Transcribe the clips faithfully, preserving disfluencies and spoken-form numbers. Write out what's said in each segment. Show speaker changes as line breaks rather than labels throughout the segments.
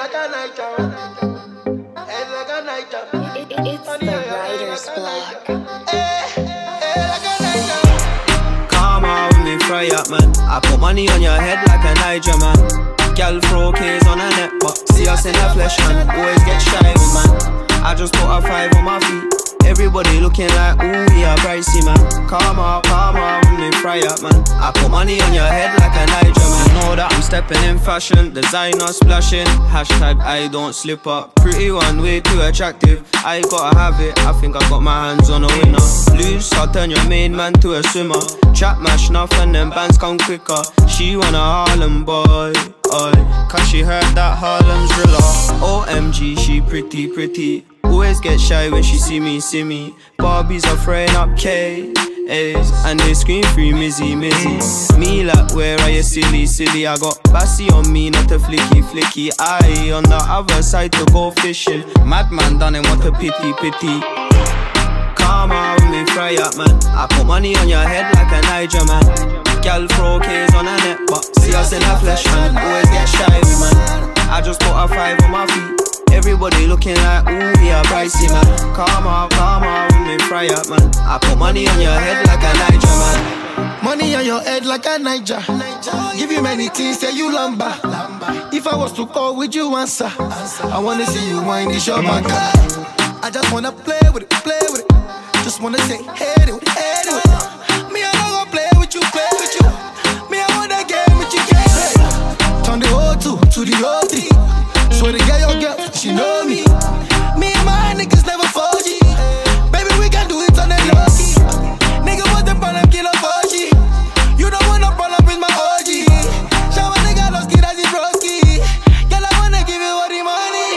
like a Niger. Head like a Niger.
It, it, it's the writer's block.
Hey, hey, like a Niger.
Come on with me, fry up, man. I put money on your head like a Niger, man. Girl throw K's on her neck, but see us in the flesh, man. Always get shy with, man. I just put a five on my feet. Everybody looking like, ooh, yeah, pricey, man. Come on, come on, with me, fry up, man. I put money on your head like a Niger, man. Know that I'm stepping in fashion, designer splashing. Hashtag I don't slip up. Pretty one, way too attractive. I gotta have it, I think I got my hands on a winner. Loose, I'll turn your main man to a swimmer. Trap mash enough and then bands come quicker. She want a Harlem boy, oi, cause she heard that Harlem's driller. O M G, she pretty, pretty. Always get shy when she see me, see me. Barbies are throwing up K A's and they scream free Mizzy, Mizzy. Me like, where are you silly, silly? I got Bassy on me, not a flicky, flicky. I on the other side to go fishing. Madman done him, what a pity, pity. Come on with me, fry up, man. I put money on your head like a Niger, man. Girl throw K's on her neck, but see us in the flesh, man. Always get shy with, man. I just put a five on my feet. Everybody looking like, ooh, yeah, pricey, man. Come on, come on, with me, fry up, man. I put money on your head like a Niger, man.
Money on your head like a Niger. Give you many things, say you lumber. If I was to call, would you answer? I wanna see you wind this your back. I just wanna play with it, play with it. Just wanna say, head it, head it. Me, I don't go play with you, play with you. Me, I wanna game with you, game. Hey. Turn the O two to the O three. So the girl, your girl, she know me. Me and my niggas never four G. Baby, we can do it on the low key. Nigga, what's the problem, killer four G? You don't want no problem with my O G. Show my nigga, lost kid as he broski. Girl, I wanna give you all the money.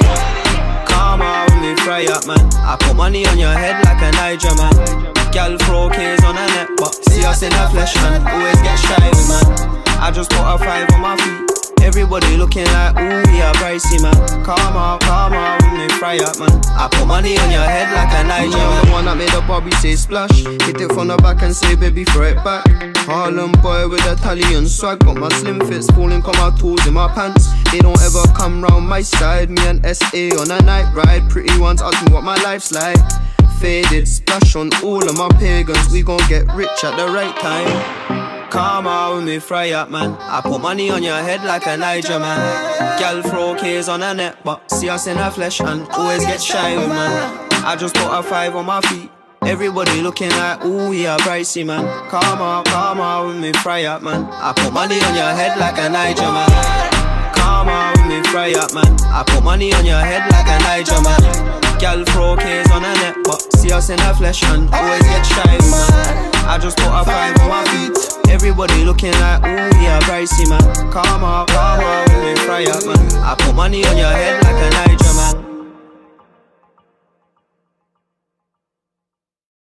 Come on with me, fry up, man. I put money on your head like a Niger, man. Girl throw K's on her neck, but see us in the flesh, man. Always get shy with, man. I just put a five on my feet. Everybody looking like, ooh, yeah, pricey, man. Come on, come on, with me, fry up, man. I put money on your head like a Niger, man. The one that made a Bobby say splash. Hit it from the back and say, baby, throw it back. Harlem boy with Italian swag. Got my slim fits falling from my tools in my pants. They don't ever come round my side. Me and S A on a night ride. Pretty ones ask me what my life's like. Faded, splash on all of my pagans. We gon' get rich at the right time. Come on with me, fry up, man. I put money on your head like a Niger, man. Girl throw K's on her neck, but see us in her flesh and always get shy with, man. I just put a five on my feet. Everybody looking like, ooh, yeah, pricey, man. Come on, come on with me, fry up, man. I put money on your head like a Niger, man. Come on with me, fry up, man. I put money on your head like a Niger, man. Girl throw K's on her neck, but see us in her flesh and always get shy with, man. I just put a five on my feet. Everybody looking like, ooh, yeah, pricey, man. Come on, come on, with me, fry up, man. I put money on your head like a Niger.